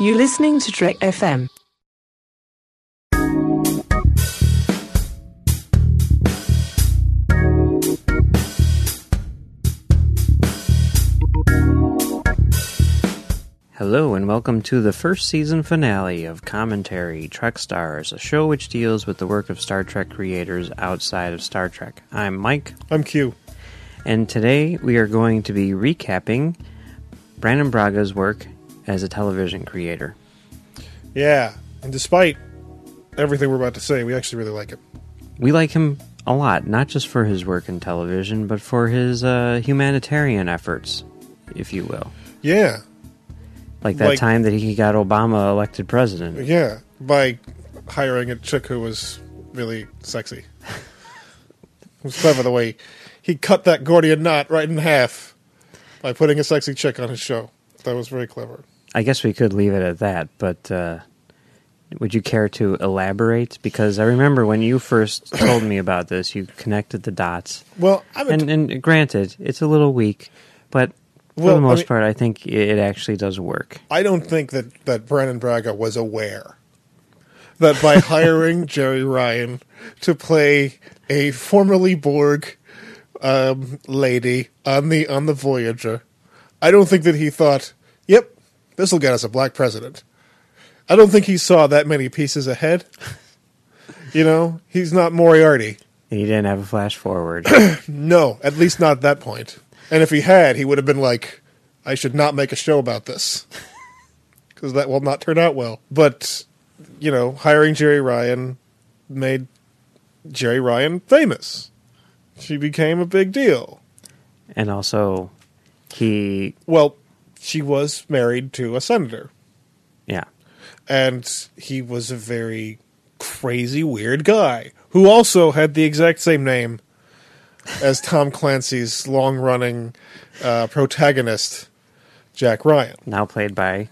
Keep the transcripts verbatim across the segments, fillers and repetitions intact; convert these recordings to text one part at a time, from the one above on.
You're listening to Trek F M. Hello and welcome to the first season finale of Commentary, Trek Stars, a show which deals with the work of Star Trek creators outside of Star Trek. I'm Mike. I'm Q. And today we are going to be recapping Brannon Braga's work as a television creator. Yeah, and despite everything we're about to say, we actually really like him. We like him a lot, not just for his work in television, but for his uh, humanitarian efforts, if you will. Yeah. Like that like, time that he got Obama elected president. Yeah, by hiring a chick who was really sexy. It was clever the way he cut that Gordian knot right in half by putting a sexy chick on his show. That was very clever. I guess we could leave it at that, but uh, would you care to elaborate? Because I remember when you first told me about this, you connected the dots. Well, I'm and, and granted, it's a little weak, but for well, the most I mean, part, I think it actually does work. I don't think that, that Brannon Braga was aware that by hiring Jeri Ryan to play a formerly Borg um, lady on the on the Voyager, I don't think that he thought, yep, this will get us a black president. I don't think he saw that many pieces ahead. You know, he's not Moriarty. And he didn't have a flash forward. No, at least not at that point. And if he had, he would have been like, I should not make a show about this. Because that will not turn out well. But, you know, hiring Jeri Ryan made Jeri Ryan famous. She became a big deal. And also, he... Well, she was married to a senator. Yeah. And he was a very crazy, weird guy who also had the exact same name as Tom Clancy's long-running uh, protagonist, Jack Ryan. Now played by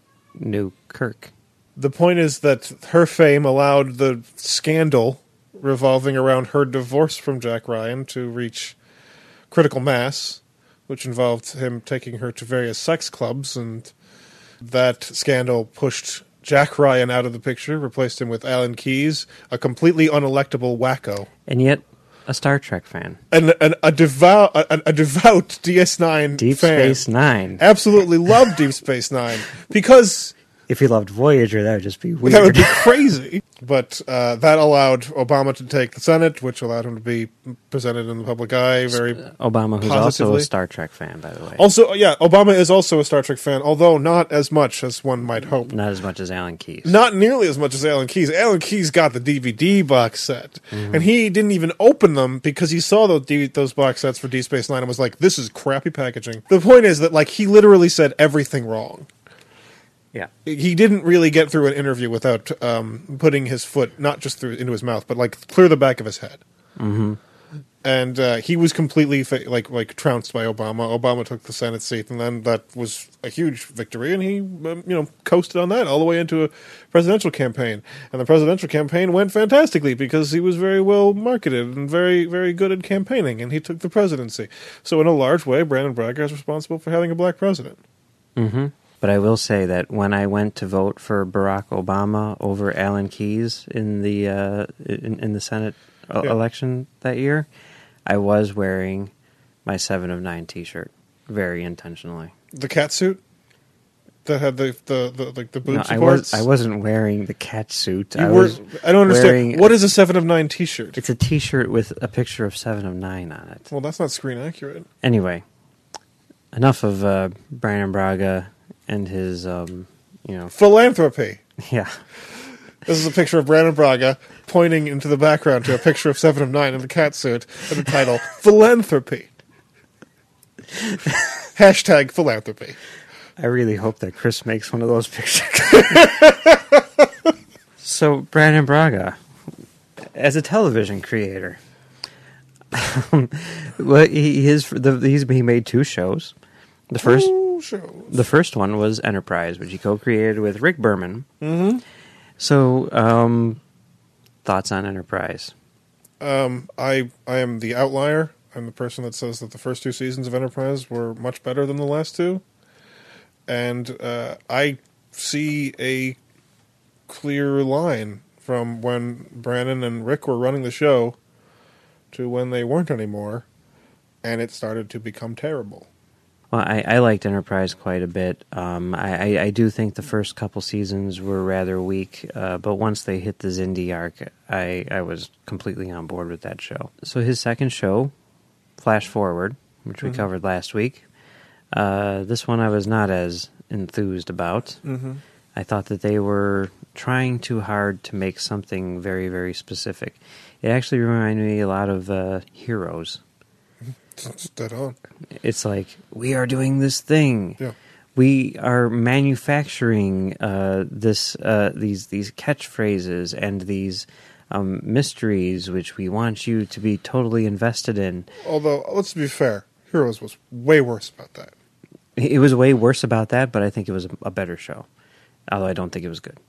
New Kirk. The point is that her fame allowed the scandal revolving around her divorce from Jack Ryan to reach critical mass, which involved him taking her to various sex clubs, and that scandal pushed Jack Ryan out of the picture, replaced him with Alan Keyes, a completely unelectable wacko. And yet, a Star Trek fan. And, and a devout, a, a devout D S nine Deep fan. Space Nine. Absolutely loved Deep Space Nine because if he loved Voyager, that would just be weird. that would be crazy. But uh, that allowed Obama to take the Senate, which allowed him to be presented in the public eye very Obama, who's positively. also a Star Trek fan, by the way. Also, yeah, Obama is also a Star Trek fan, although not as much as one might hope. Not as much as Alan Keyes. Not nearly as much as Alan Keyes. Alan Keyes got the D V D box set, mm-hmm. and he didn't even open them because he saw those D- those box sets for Deep Space Nine and was like, "This is crappy packaging." The point is that, like, he literally said everything wrong. Yeah, he didn't really get through an interview without um, putting his foot not just through into his mouth, but like clear the back of his head. Mm-hmm. And uh, he was completely fa- like like trounced by Obama. Obama took the Senate seat, and then that was a huge victory. And he, um, you know, coasted on that all the way into a presidential campaign. And the presidential campaign went fantastically because he was very well marketed and very very good at campaigning. And he took the presidency. So in a large way, Brannon Braga is responsible for having a black president. Mm-hmm. But I will say that when I went to vote for Barack Obama over Alan Keyes in the uh, in, in the Senate uh, yeah. election that year, I was wearing my Seven of Nine T-shirt very intentionally. The cat suit that had the the, the like the boob no, supports. I was I wasn't wearing the cat suit. You I were, was. I don't understand. wearing, What is a Seven of Nine T-shirt? It's a T-shirt with a picture of Seven of Nine on it. Well, that's not screen accurate. Anyway, enough of uh, Brannon Braga and his, um, you know... Philanthropy. Yeah. This is a picture of Brannon Braga pointing into the background to a picture of Seven of Nine in the cat suit and the title, Philanthropy. Hashtag philanthropy. I really hope that Chris makes one of those pictures. So, Brannon Braga, as a television creator, um, well, he, his, the, he's, he made two shows. The first... Shows. The first one was Enterprise, which he co-created with Rick Berman. Mm-hmm. So, um, thoughts on Enterprise? Um, I I am the outlier. I'm the person that says that the first two seasons of Enterprise were much better than the last two. And uh, I see a clear line from when Brannon and Rick were running the show to when they weren't anymore, and it started to become terrible. Well, I, I liked Enterprise quite a bit. Um, I, I, I do think the first couple seasons were rather weak, uh, but once they hit the Xindi arc, I, I was completely on board with that show. So his second show, Flash Forward, which we mm-hmm. covered last week, uh, this one I was not as enthused about. Mm-hmm. I thought that they were trying too hard to make something very, very specific. It actually reminded me a lot of uh, Heroes. It's dead on. It's like, we are doing this thing. Yeah. We are manufacturing uh, this uh, these these catchphrases and these um, mysteries, which we want you to be totally invested in. Although, let's be fair, Heroes was way worse about that. It was way worse about that, but I think it was a better show. Although I don't think it was good.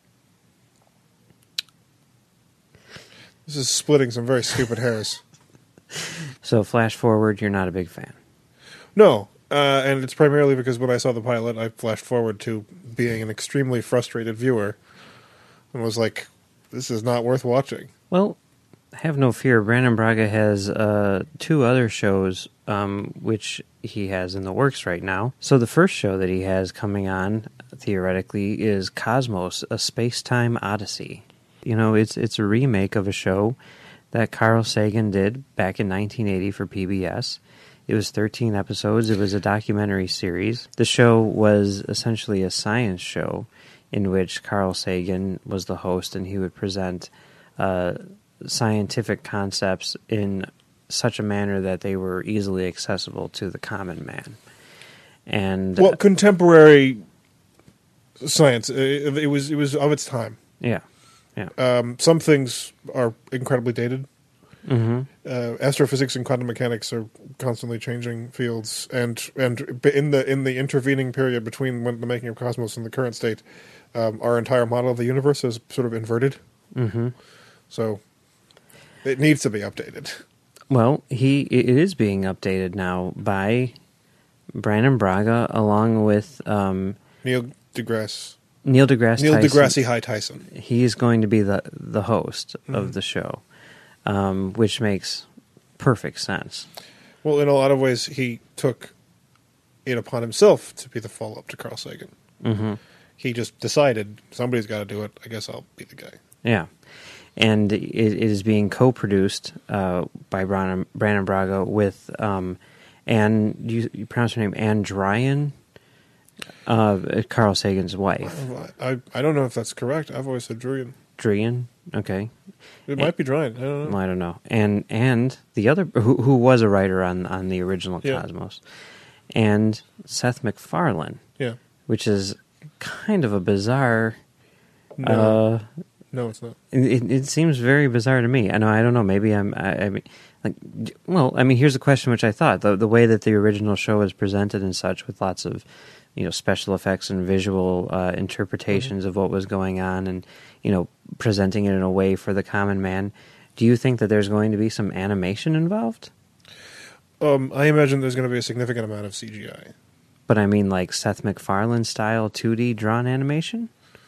This is splitting some very stupid hairs. So, Flash Forward, you're not a big fan? No, uh, and it's primarily because when I saw the pilot, I flashed forward to being an extremely frustrated viewer and was like, this is not worth watching. Well, have no fear. Brannon Braga has uh, two other shows um, which he has in the works right now. So the first show that he has coming on, theoretically, is Cosmos, A Space-Time Odyssey. You know, it's it's a remake of a show that Carl Sagan did back in nineteen eighty for P B S. It was thirteen episodes. It was a documentary series. The show was essentially a science show in which Carl Sagan was the host, and he would present uh, scientific concepts in such a manner that they were easily accessible to the common man. And well, contemporary science, it, it was it was of its time. Yeah. Yeah. Um, some things are incredibly dated. Mm-hmm. Uh, astrophysics and quantum mechanics are constantly changing fields, and and in the in the intervening period between when the making of Cosmos and the current state, um, our entire model of the universe is sort of inverted. Mm-hmm. So it needs to be updated. Well, he it is being updated now by Brannon Braga along with um, Neil deGrasse. Neil deGrasse Neil Tyson. deGrasse High Tyson. He is going to be the the host mm-hmm. of the show, um, which makes perfect sense. Well, in a lot of ways, he took it upon himself to be the follow-up to Carl Sagan. Mm-hmm. He just decided, somebody's got to do it. I guess I'll be the guy. Yeah. And it, it is being co-produced uh, by Brannon, Brannon Braga with um, Anne, you, you pronounce her name, Anne Dryan? Uh, Carl Sagan's wife. I I don't know if that's correct. I've always said Druyan. Druyan, okay. It might be Dryan. I don't know. Well, I don't know. And and the other who who was a writer on on the original yeah. Cosmos, and Seth MacFarlane. Yeah. Which is kind of a bizarre. No, uh, no, it's not. It, it seems very bizarre to me. I know. I don't know. Maybe I'm. I, I mean, like, well, I mean, here's a question which I thought the the way that the original show was presented and such, with lots of, you know, special effects and visual uh, interpretations mm-hmm. of what was going on, and, you know, presenting it in a way for the common man. Do you think that there's going to be some animation involved? Um, I imagine there's going to be a significant amount of C G I. But I mean, like Seth MacFarlane style two D drawn animation.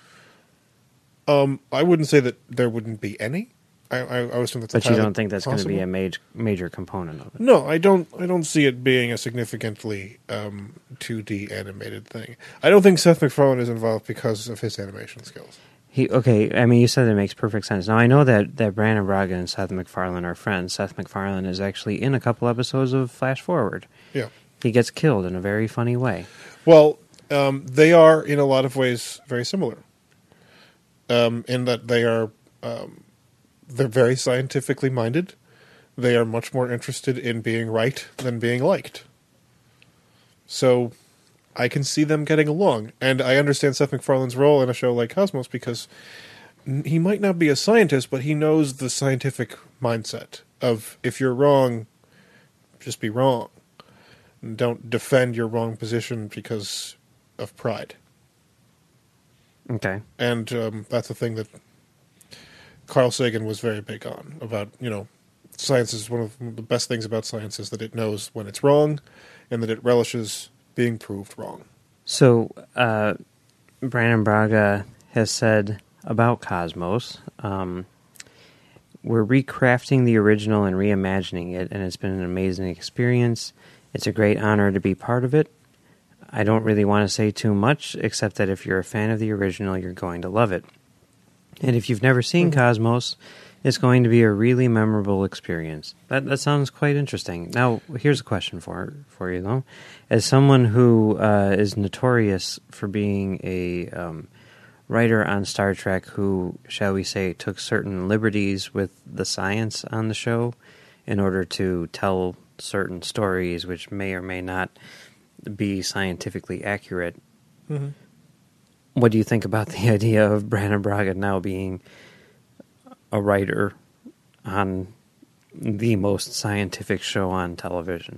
Um, I wouldn't say that there wouldn't be any. I, I, I was that's but you don't think that's going to be a major major component of it? No, I don't. I don't see it being a significantly um, two D animated thing. I don't think Seth MacFarlane is involved because of his animation skills. He okay. I mean, you said it makes perfect sense. Now I know that that Brannon Braga and Seth MacFarlane are friends. Seth MacFarlane is actually in a couple episodes of Flash Forward. Yeah, he gets killed in a very funny way. Well, um, they are in a lot of ways very similar. Um, in that they are. Um, They're very scientifically minded. They are much more interested in being right than being liked. So I can see them getting along. And I understand Seth MacFarlane's role in a show like Cosmos because he might not be a scientist, but he knows the scientific mindset of if you're wrong, just be wrong. And don't defend your wrong position because of pride. Okay. And um, that's a thing that Carl Sagan was very big on, about, you know, science is one of the best things about science is that it knows when it's wrong and that it relishes being proved wrong. So, uh, Brannon Braga has said about Cosmos, um, we're recrafting the original and reimagining it, and it's been an amazing experience. It's a great honor to be part of it. I don't really want to say too much, except that if you're a fan of the original, you're going to love it. And if you've never seen mm-hmm. Cosmos, it's going to be a really memorable experience. That that sounds quite interesting. Now, here's a question for for you, though. As someone who uh, is notorious for being a um, writer on Star Trek who, shall we say, took certain liberties with the science on the show in order to tell certain stories which may or may not be scientifically accurate. Mm-hmm. What do you think about the idea of Brannon Braga now being a writer on the most scientific show on television?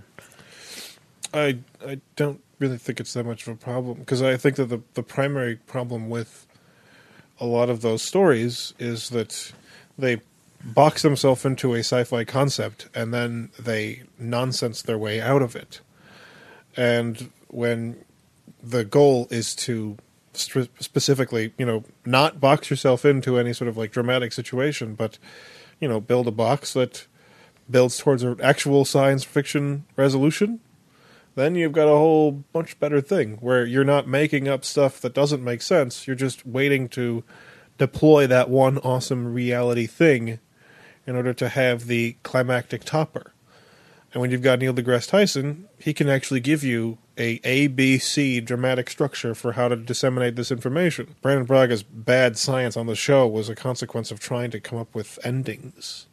I I don't really think it's that much of a problem, because I think that the, the primary problem with a lot of those stories is that they box themselves into a sci-fi concept and then they nonsense their way out of it. And when the goal is to st- specifically, you know, not box yourself into any sort of like dramatic situation, but, you know, build a box that builds towards an actual science fiction resolution, then you've got a whole much better thing where you're not making up stuff that doesn't make sense. You're just waiting to deploy that one awesome reality thing in order to have the climactic topper. And when you've got Neil deGrasse Tyson, he can actually give you a A, B, C dramatic structure for how to disseminate this information. Brannon Braga's bad science on the show was a consequence of trying to come up with endings.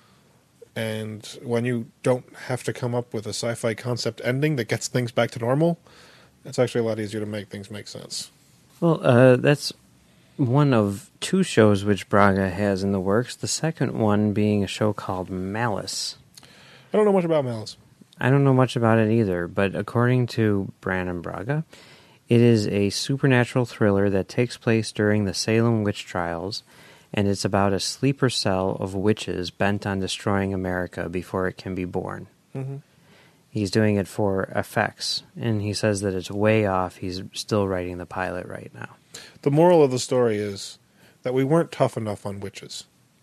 And when you don't have to come up with a sci-fi concept ending that gets things back to normal, it's actually a lot easier to make things make sense. Well, uh, that's one of two shows which Braga has in the works, the second one being a show called Malice. I don't know much about Malice. I don't know much about it either, but according to Brannon Braga, it is a supernatural thriller that takes place during the Salem witch trials, and it's about a sleeper cell of witches bent on destroying America before it can be born. Mm-hmm. He's doing it for effects, and he says that it's way off. He's still writing the pilot right now. The moral of the story is that we weren't tough enough on witches.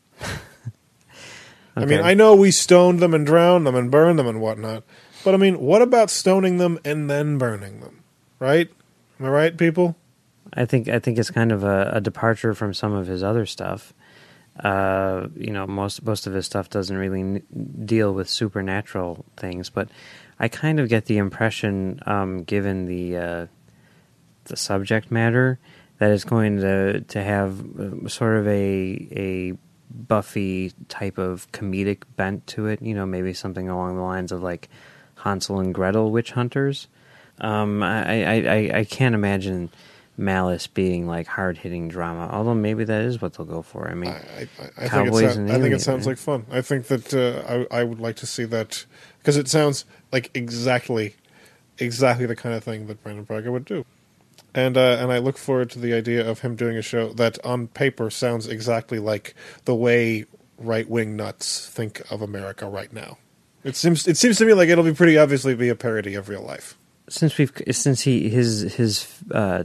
Okay. I mean, I know we stoned them and drowned them and burned them and whatnot, but I mean, what about stoning them and then burning them? Right? Am I right, people? I think I think it's kind of a, a departure from some of his other stuff. Uh, you know, most most of his stuff doesn't really n- deal with supernatural things, but I kind of get the impression, um, given the uh, the subject matter, that it's going to to have sort of a a Buffy type of comedic bent to it. You know, maybe something along the lines of like Hansel and Gretel witch hunters. Um, I, I, I, I can't imagine Malice being like hard hitting drama, although maybe that is what they'll go for. I mean, I, I, I think, it sound, I think it sounds like fun. I think that uh, I, I would like to see that, because it sounds like exactly exactly the kind of thing that Brannon Braga would do. And uh, and I look forward to the idea of him doing a show that on paper sounds exactly like the way right-wing nuts think of America right now. It seems it seems to me like it'll be pretty obviously be a parody of real life. Since we've since he his his uh,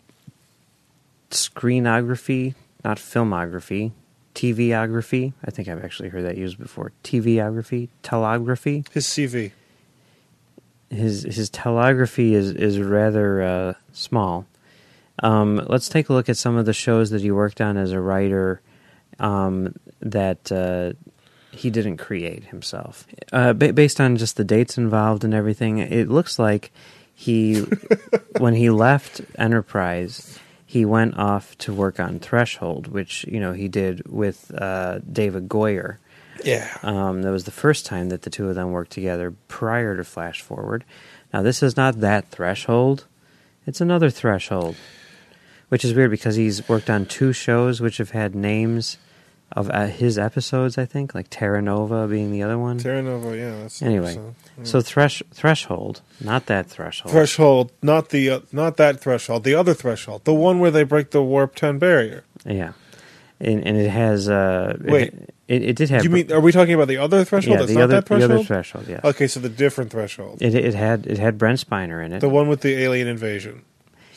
screenography, not filmography, TVography. I think I've actually heard that used before. TVography, telegraphy. His C V. His his telegraphy is is rather uh, small. Um, let's take a look at some of the shows that he worked on as a writer um, that uh, he didn't create himself. Uh, ba- based on just the dates involved and everything, it looks like he, when he left Enterprise, he went off to work on Threshold, which you know he did with uh, David Goyer. Yeah. Um, that was the first time that the two of them worked together prior to Flash Forward. Now, this is not that Threshold. It's another Threshold, which is weird because he's worked on two shows which have had names of uh, his episodes, I think, like Terra Nova being the other one. Terra Nova, yeah. That's anyway, so, yeah. so thresh, Threshold, not that Threshold. Threshold, not the uh, not that Threshold, the other Threshold, the one where they break the Warp ten barrier. Yeah. And, and it has... Uh, Wait. It, it did have... You mean, are we talking about the other Threshold? Yeah, That's the not other, that Threshold? the other Threshold, yes. Okay, so the different Threshold. It, it had it had Brent Spiner in it. The one with the alien invasion.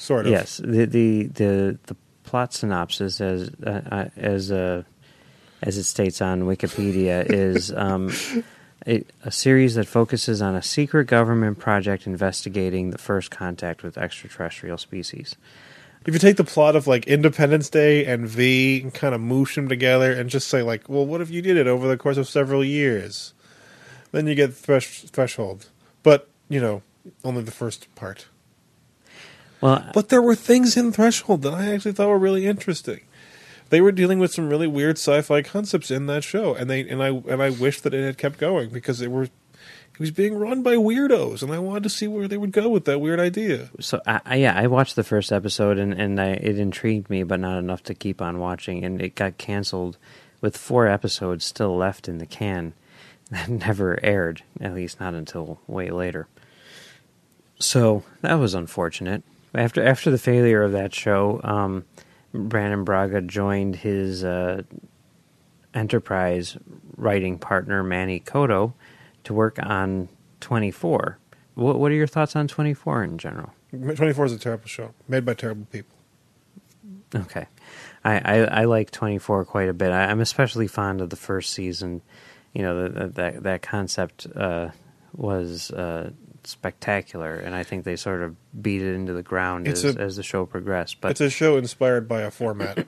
sort of. Yes, the the the, the plot synopsis, as uh, uh, as uh, as it states on Wikipedia, is um, a, a series that focuses on a secret government project investigating the first contact with extraterrestrial species. If you take the plot of like Independence Day and V and kind of moosh them together and just say like, well, what if you did it over the course of several years? Then you get thresh- Threshold. But, you know, only the first part. Well, But there were things in Threshold that I actually thought were really interesting. They were dealing with some really weird sci-fi concepts in that show, and they and I and I wish that it had kept going because it were it was being run by weirdos, and I wanted to see where they would go with that weird idea. so I, I, yeah, I watched the first episode and and I, it intrigued me, but not enough to keep on watching, and it got canceled with four episodes still left in the can that never aired, at least not until way later. So that was unfortunate. After after the failure of that show, um, Brannon Braga joined his uh, Enterprise writing partner Manny Coto to work on twenty-four. What what are your thoughts on twenty-four in general? twenty-four is a terrible show, made by terrible people. Okay, I, I, I like twenty-four quite a bit. I, I'm especially fond of the first season. You know, that that that concept uh, was uh, spectacular, and I think they sort of beat it into the ground It's as, a- as the show progressed. But It's a show inspired by a format.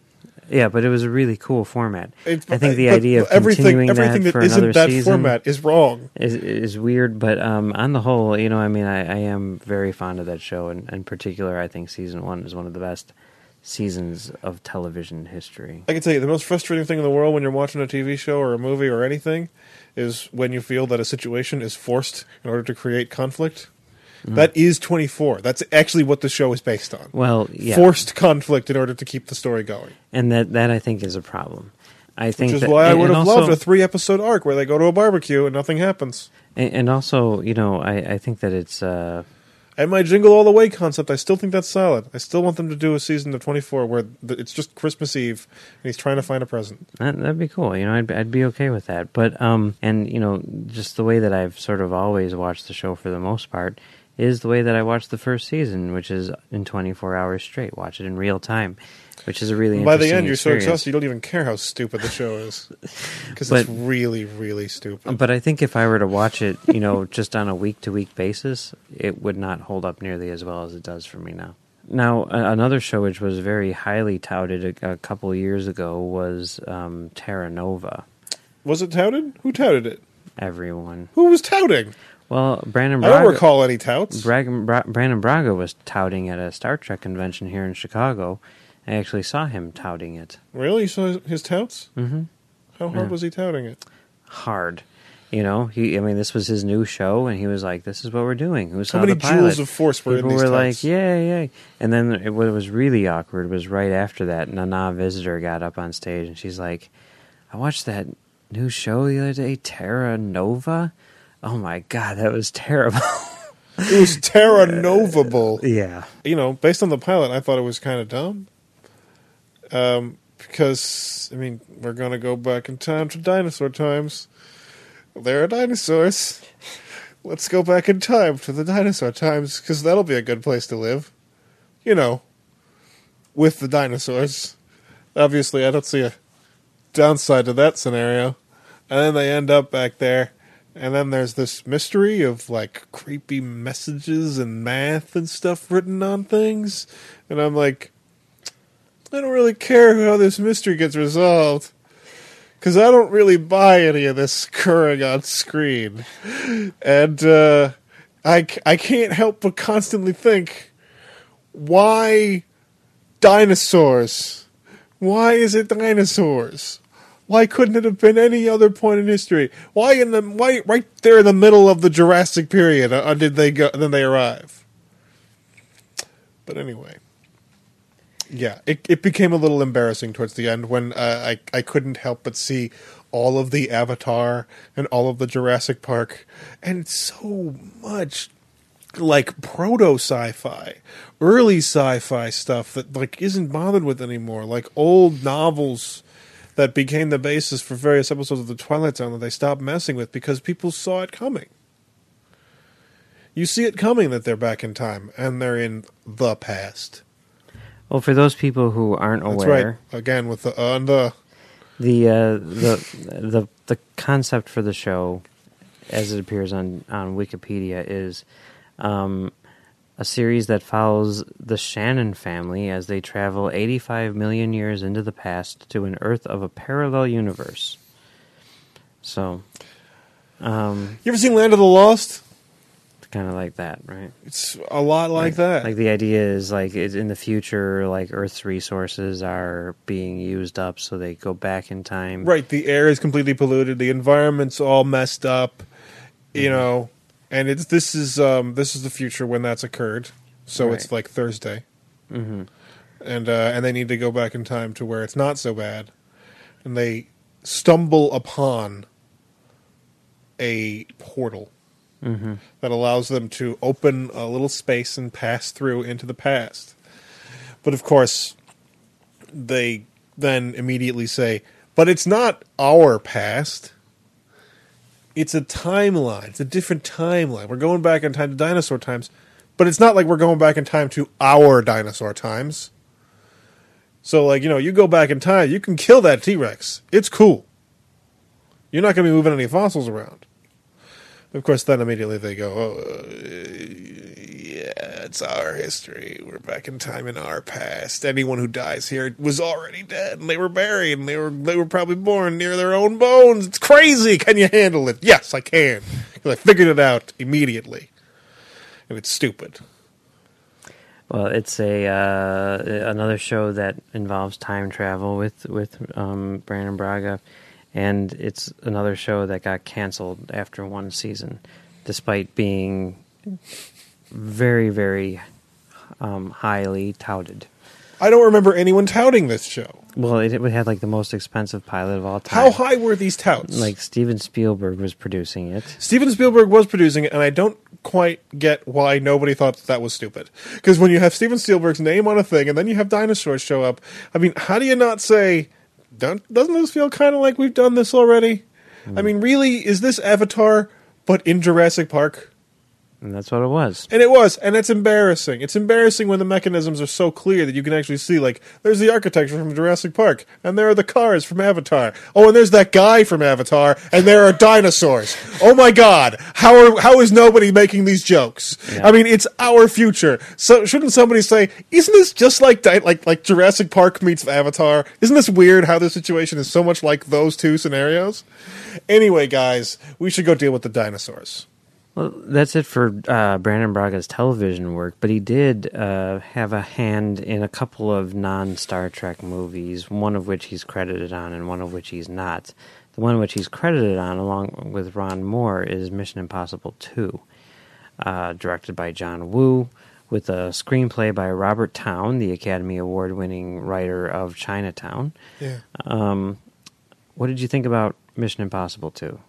yeah, but it was a really cool format. It's- I think the but idea of everything, continuing everything that that for isn't another that season format is wrong. is is weird. But um, on the whole, you know, I mean, I, I am very fond of that show, and in particular, I think season one is one of the best seasons of television history. I can tell you the most frustrating thing in the world when you're watching a T V show or a movie or anything is when you feel that a situation is forced in order to create conflict. Mm. That is twenty-four. That's actually what the show is based on. Well, yeah, Forced conflict in order to keep the story going. and that that I think is a problem. I think Which is that, why I and- would and have also, loved a three-episode arc where they go to a barbecue and nothing happens. And, and also, you know, I, I think that it's uh, And my Jingle All the Way concept, I still think that's solid. I still want them to do a season of twenty-four where th- it's just Christmas Eve and he's trying to find a present. that, that'd be cool. You know, I'd I'd be okay with that. But um, and you know, just the way that I've sort of always watched the show for the most part is the way that I watched the first season, which is in twenty-four hours straight. Watch it in real time, which is a really By the interesting end, you're so experience. exhausted you don't even care how stupid the show is. Because But- it's really, really stupid. But I think if I were to watch it, you know, just on a week-to-week basis, it would not hold up nearly as well as it does for me now. Now, a- another show which was very highly touted a, a couple of years ago was um, Terra Nova. Was it touted? Who touted it? Everyone. Who was touting? Well, Brandon I don't Braga, recall any touts. Brag- Bra- Brandon Braga was touting at a Star Trek convention here in Chicago. I actually saw him touting it. Really? You saw his, his touts? Mm-hmm. How hard Yeah. was he touting it? Hard. You know, he. I mean, this was his new show, and he was like, "This is what we're doing." Who saw How many the pilot? joules of force were People in these were touts? like, "Yay, yay!" And then it, what was really awkward was right after that, Nana Visitor got up on stage, and she's like, "I watched that new show the other day, Terra Nova. Oh my god, that was terrible." It was Terra Novable. Yeah. You know, based on the pilot, I thought it was kind of dumb. Um, because, I mean, we're going to go back in time to dinosaur times. There are dinosaurs. Let's go back in time to the dinosaur times, because that'll be a good place to live. You know, with the dinosaurs. Obviously, I don't see a downside to that scenario. And then they end up back there. And then there's this mystery of, like, creepy messages and math and stuff written on things. And I'm like, I don't really care how this mystery gets resolved. Because I don't really buy any of this occurring on screen. And uh, I, c- I can't help but constantly think, why dinosaurs? Why is it dinosaurs? Why couldn't it have been any other point in history? Why in the why right there in the middle of the Jurassic period uh, did they go? Then they arrive. But anyway, yeah, it it became a little embarrassing towards the end when uh, I I couldn't help but see all of the Avatar and all of the Jurassic Park and so much like proto sci-fi, early sci-fi stuff that like isn't bothered with anymore, like old novels that became the basis for various episodes of The Twilight Zone that they stopped messing with because people saw it coming. You see it coming that they're back in time, and they're in the past. Well, for those people who aren't That's aware, right. Again, with the uh, the the uh, the the the concept for the show, as it appears on on Wikipedia, is um, a series that follows the Shannon family as they travel eighty-five million years into the past to an Earth of a parallel universe. So, um, you ever seen Land of the Lost? kind of like that, right? It's a lot like that. Like the idea is like it's in the future, like Earth's resources are being used up, so they go back in time. Right, the air is completely polluted, the environment's all messed up, you mm-hmm. know, and it's this is um, this is the future when that's occurred. So right. It's like Thursday, mm-hmm. and uh, and they need to go back in time to where it's not so bad, and they stumble upon a portal. Mm-hmm. That allows them to open a little space and pass through into the past. But of course, they then immediately say, but it's not our past. It's a timeline. It's a different timeline. We're going back in time to dinosaur times, but it's not like we're going back in time to our dinosaur times. So, like, you know, you go back in time, you can kill that T-Rex. It's cool. You're not going to be moving any fossils around. Of course, then immediately they go, oh, uh, yeah, it's our history. We're back in time in our past. Anyone who dies here was already dead, and they were buried, and they were they were probably born near their own bones. It's crazy. Can you handle it? Yes, I can. Because I figured it out immediately. And it's stupid. Well, it's a uh, another show that involves time travel with, with um, Brannon Braga. And it's another show that got canceled after one season, despite being very, very um, highly touted. I don't remember anyone touting this show. Well, it, it had like the most expensive pilot of all time. How high were these touts? Like Steven Spielberg was producing it. Steven Spielberg was producing it, and I don't quite get why nobody thought that, that was stupid. Because when you have Steven Spielberg's name on a thing, and then you have dinosaurs show up, I mean, how do you not say... Don't, doesn't this feel kind of like we've done this already? Mm. I mean, really, is this Avatar, but in Jurassic Park? And that's what it was. And it was, and it's embarrassing. It's embarrassing when the mechanisms are so clear that you can actually see, like, there's the architecture from Jurassic Park, and there are the cars from Avatar. Oh, and there's that guy from Avatar, and there are dinosaurs. Oh my God, how are how is nobody making these jokes? Yeah. I mean, it's our future. So shouldn't somebody say, isn't this just like like like Jurassic Park meets Avatar? Isn't this weird how this situation is so much like those two scenarios? Anyway, guys, we should go deal with the dinosaurs. Well, that's it for uh, Brannon Braga's television work, but he did uh, have a hand in a couple of non-Star Trek movies, one of which he's credited on and one of which he's not. The one which he's credited on, along with Ron Moore, is Mission Impossible two, uh, directed by John Woo, with a screenplay by Robert Towne, the Academy Award-winning writer of Chinatown. Yeah. Um, what did you think about Mission Impossible two?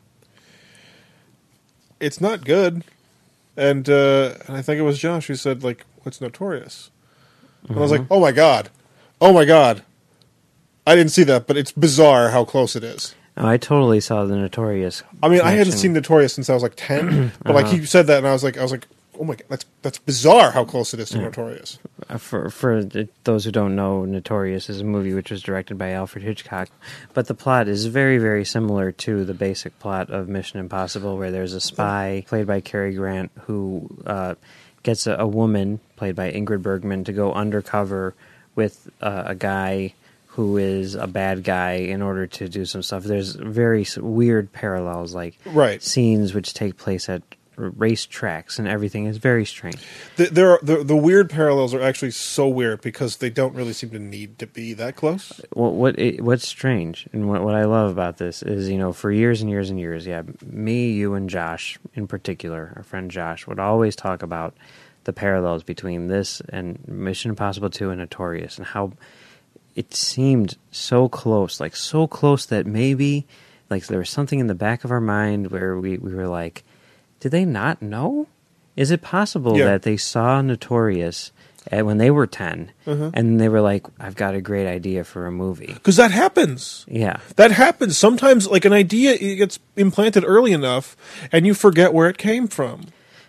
It's not good, and uh, and I think it was Josh who said, like, what's Notorious? And mm-hmm. I was like, oh my God, oh my God, I didn't see that, but it's bizarre how close it is. Oh, I totally saw the Notorious. I mean, connection. I hadn't seen Notorious since I was like ten, but uh-huh. like he said that, and I was like, I was like, oh my God, that's that's bizarre how close it is to yeah. Notorious. For for those who don't know, Notorious is a movie which was directed by Alfred Hitchcock, but the plot is very, very similar to the basic plot of Mission Impossible, where there's a spy played by Cary Grant who uh, gets a, a woman played by Ingrid Bergman to go undercover with uh, a guy who is a bad guy in order to do some stuff. There's very weird parallels, like right. scenes which take place at race tracks and everything is very strange. The, there are, the, the weird parallels are actually so weird because they don't really seem to need to be that close. Well, what it, what's strange and what, what I love about this is, you know, for years and years and years, yeah, me, you, and Josh in particular, our friend Josh, would always talk about the parallels between this and Mission Impossible two and Notorious and how it seemed so close, like so close that maybe like there was something in the back of our mind where we, we were like, did they not know? Is it possible yeah. that they saw Notorious at, when they were ten, uh-huh. and they were like, I've got a great idea for a movie? Because that happens. Yeah. That happens. Sometimes, like, an idea gets implanted early enough, and you forget where it came from.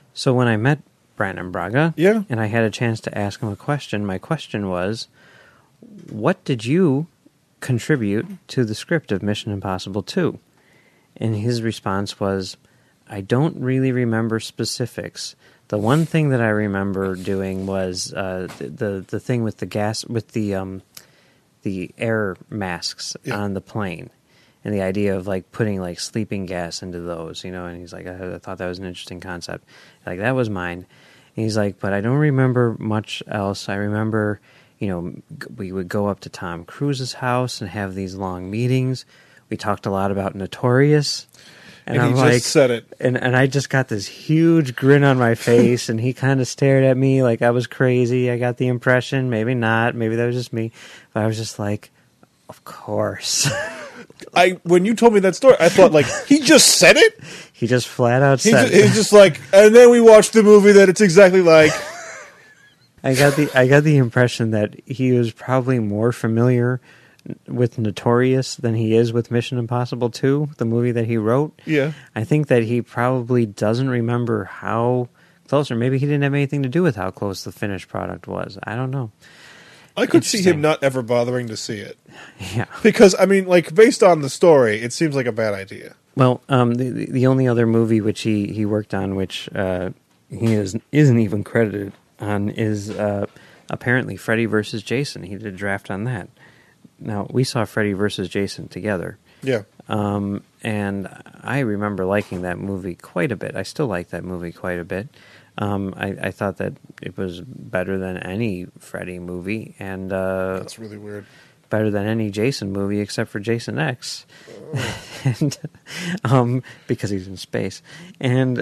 So when I met Brannon Braga, Yeah. and I had a chance to ask him a question, my question was, what did you contribute to the script of Mission Impossible two? And his response was, I don't really remember specifics. The one thing that I remember doing was uh, the, the the thing with the gas, with the um, the air masks Yeah. on the plane, and the idea of like putting like sleeping gas into those, you know. And he's like, I, I thought that was an interesting concept. Like that was mine. And he's like, but I don't remember much else. I remember, you know, g- we would go up to Tom Cruise's house and have these long meetings. We talked a lot about Notorious. And, I'm he just like, said it. and, and I just got this huge grin on my face, and he kind of stared at me like I was crazy. I got the impression, maybe not, maybe that was just me, but I was just like, of course. I when you told me that story, I thought like he just said it. He just flat out He said just, he's just like, and then we watched the movie that it's exactly like. I got the I got the impression that he was probably more familiar with Notorious than he is with Mission Impossible two, the movie that he wrote. Yeah. I think that he probably doesn't remember how close, or maybe he didn't have anything to do with how close the finished product was. I don't know. I could see him Interesting. not ever bothering to see it. Yeah. Because, I mean, like, based on the story, it seems like a bad idea. Well, um, the the the only other movie which he, he worked on, which uh, he is isn't even credited on, is uh, apparently Freddy versus Jason. He did a draft on that. Now, we saw Freddy versus Jason together, Yeah. um, and I remember liking that movie quite a bit. I still like that movie quite a bit. Um, I, I thought that it was better than any Freddy movie, and uh, That's really weird. better than any Jason movie except for Jason X, and um, because he's in space. And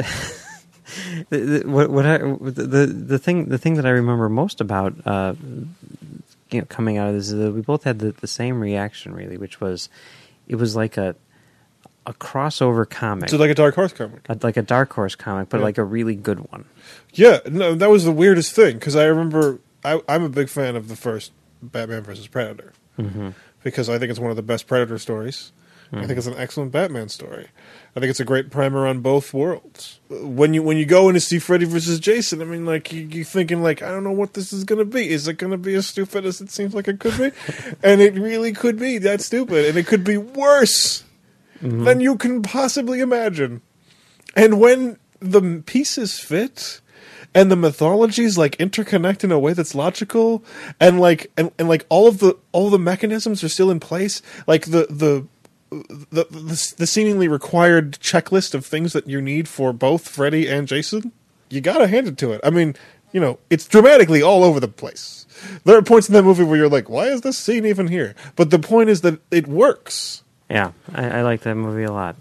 the, the, what, what I, the the thing the thing that I remember most about uh, you know coming out of this is that we both had the, the same reaction, really, which was it was like a a crossover comic, So, like a Dark Horse comic. a- like a Dark Horse comic, but Yeah. like a really good one. Yeah, no, that was the weirdest thing, because I remember, I, I'm a big fan of the first Batman versus Predator, Mm-hmm. because I think it's one of the best Predator stories. I think it's an excellent Batman story. I think it's a great primer on both worlds. When you when you go in to see Freddy versus Jason, I mean, like you, you're thinking, like, I don't know what this is going to be. Is it going to be as stupid as it seems like it could be? And it really could be that stupid, and it could be worse than you can possibly imagine. And when the pieces fit, and the mythologies like interconnect in a way that's logical, and like and, and like all of the all the mechanisms are still in place, like the the the, the the seemingly required checklist of things that you need for both Freddy and Jason, you gotta hand it to it. I mean, you know, it's dramatically all over the place. There are points in that movie where you're like, why is this scene even here? But the point is that it works. Yeah, I, I like that movie a lot.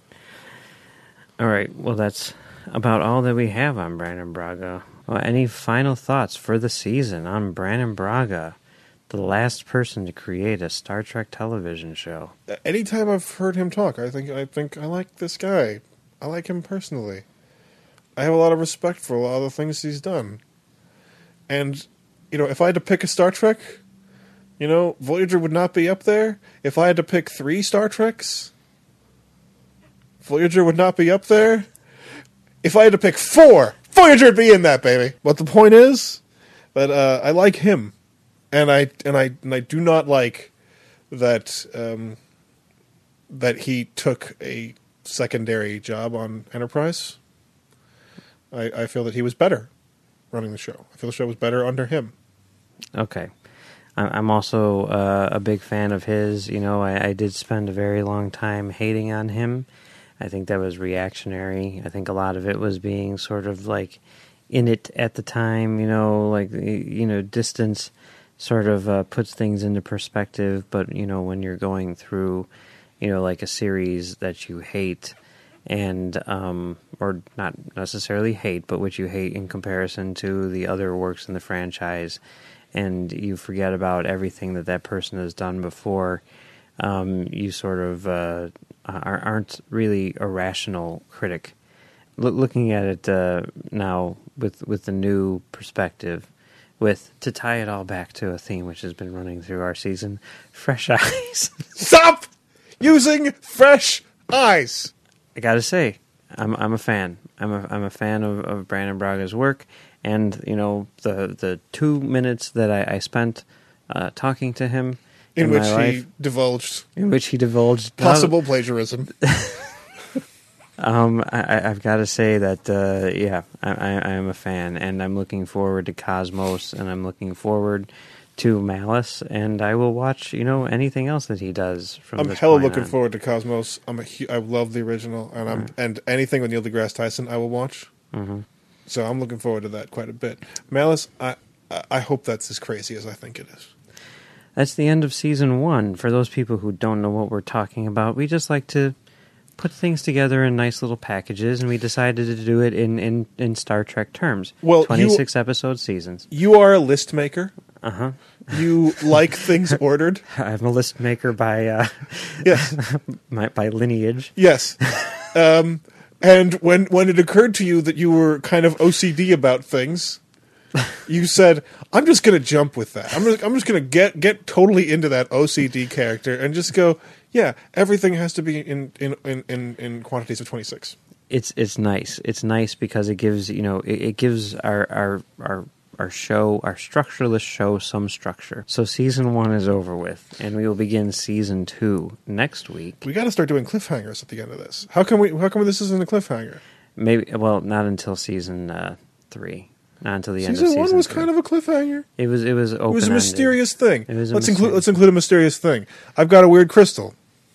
All right, well, that's about all that we have on Brannon Braga. Well, any final thoughts for the season on Brannon Braga, the last person to create a Star Trek television show? Anytime I've heard him talk, I think I think I like this guy. I like him personally. I have a lot of respect for a lot of the things he's done. And, you know, if I had to pick a Star Trek, you know, Voyager would not be up there. If I had to pick three Star Treks, Voyager would not be up there. If I had to pick four, Voyager would be in that, baby. But the point is that uh, I like him. And I and I and I do not like that um, that he took a secondary job on Enterprise. I, I feel that he was better running the show. I feel the show was better under him. Okay. I- I'm also uh, a big fan of his. You know, I, I did spend a very long time hating on him. I think that was reactionary. I think a lot of it was being sort of like in it at the time, you know, like, you know, distance sort of uh, puts things into perspective. But, you know, when you're going through, you know, like a series that you hate and, um, or not necessarily hate, but which you hate in comparison to the other works in the franchise, and you forget about everything that that person has done before, um, you sort of uh, aren't really a rational critic. L- looking at it uh, now with with the new perspective, with to tie it all back to a theme which has been running through our season, fresh eyes. Stop using fresh eyes. I gotta say, I'm I'm a fan. I'm a I'm a fan of, of Brannon Braga's work, and you know the the two minutes that I, I spent uh, talking to him in, in which my he life, divulged in which he divulged possible plagiarism. Um, I, I've got to say that, uh, yeah, I, I, I am a fan, and I'm looking forward to Cosmos, and I'm looking forward to Malice, and I will watch, you know, anything else that he does from I'm this hella point looking on. forward to Cosmos. I'm a hu- I love the original, and I'm and anything with Neil deGrasse Tyson, I will watch. Mm-hmm. So I'm looking forward to that quite a bit. Malice, I I- I hope that's as crazy as I think it is. That's the end of season one. For those people who don't know what we're talking about, we just like to put things together in nice little packages, and we decided to do it in, in, in Star Trek terms. Well, you- twenty-six episode seasons. You are a list maker. Uh-huh. You like things ordered. I'm a list maker by uh, Yes. my, by lineage. Yes. Um, and when when it occurred to you that you were kind of O C D about things, you said, "I'm just going to jump with that. I'm just, I'm just going to get get totally into that O C D character and just go, yeah, everything has to be in in in, in, in quantities of twenty-six." It's it's nice. It's nice because it gives you know it, it gives our our our our show, our structureless show, some structure. So season one is over with, and we will begin season two next week. We got to start doing cliffhangers at the end of this. How come we? How come this isn't a cliffhanger? Maybe well, not until season uh, three. Not until the end of Season season one was three. kind of a cliffhanger. It was. It was open. It was a mysterious thing. It was a let's include. mystery- Let's include a mysterious thing. I've got a weird crystal.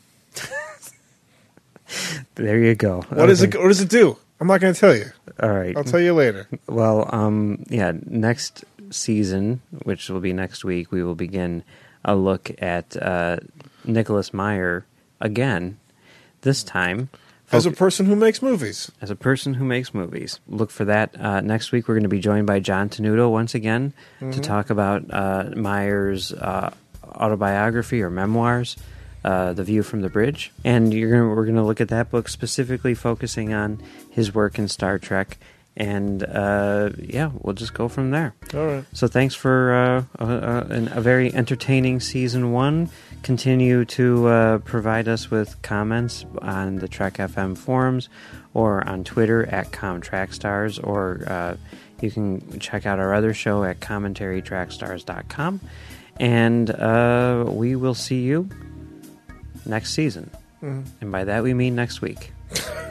There you go. What does it? What does it do? I'm not going to tell you. All right. I'll tell you later. Well, um, yeah, next season, which will be next week, we will begin a look at uh, Nicholas Meyer again. This time, As a foc- person who makes movies. as a person who makes movies. Look for that. Uh, next week, we're going to be joined by John Tenuto once again to talk about uh, Meyer's uh, autobiography or memoirs, uh, The View from the Bridge. And you're gonna, we're going to look at that book specifically focusing on his work in Star Trek. And, uh, yeah, we'll just go from there. All right. So thanks for uh, a, a, a very entertaining season one. Continue to uh, provide us with comments on the Trek F M forums or on Twitter at ComTrackStars, or uh, you can check out our other show at commentary track stars dot com. And uh, we will see you next season. Mm-hmm. And by that we mean next week.